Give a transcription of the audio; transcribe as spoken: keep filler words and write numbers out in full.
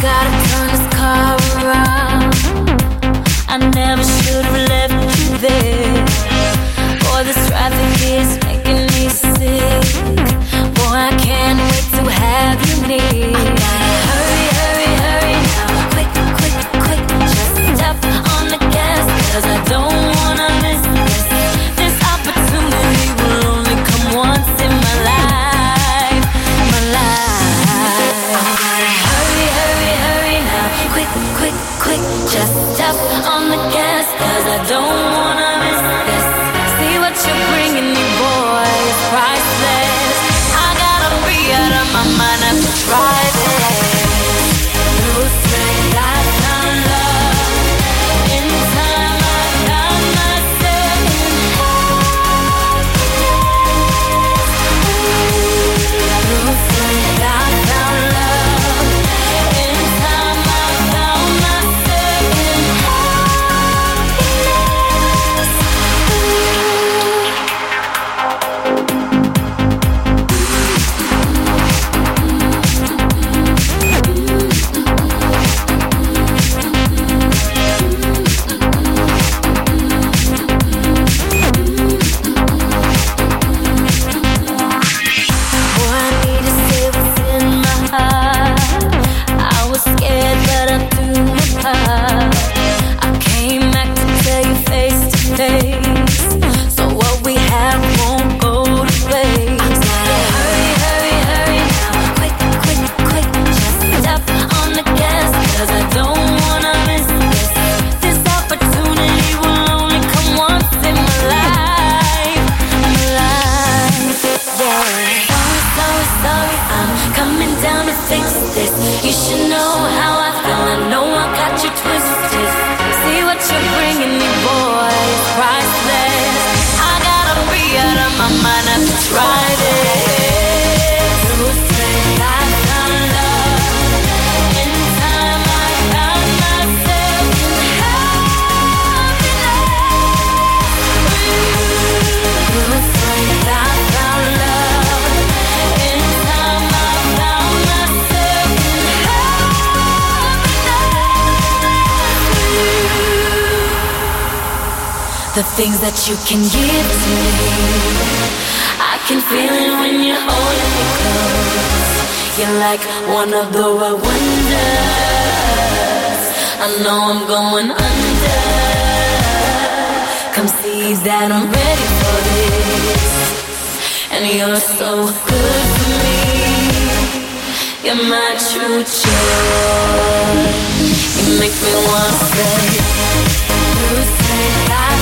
Gotta turn this car around. I never should have left you there. Boy, this traffic is making me sick. Boy, I can't wait to have you near. I gotta hurry, hurry, hurry now. Quick, quick, quick. Just step on the gas, 'cause I don't wanna miss this. This opportunity will only come once in my life. My life. I gotta hurry, hurry, hurry now. Quick, quick, quick. Just step on the gas, 'cause I don't wanna miss this. See what you're bringing me, boy, it's priceless. I gotta be out of my mind after try this. Through strength I found love. In time I found myself in happiness. Through strength I found love. In time I found myself in the things that you can give to me. I can feel it when you're holding me close. You're like one of the world wonders. I know I'm going under. Come see that I'm ready for this. And you're so good for me. You're my true joy. You make me wanna say, you say that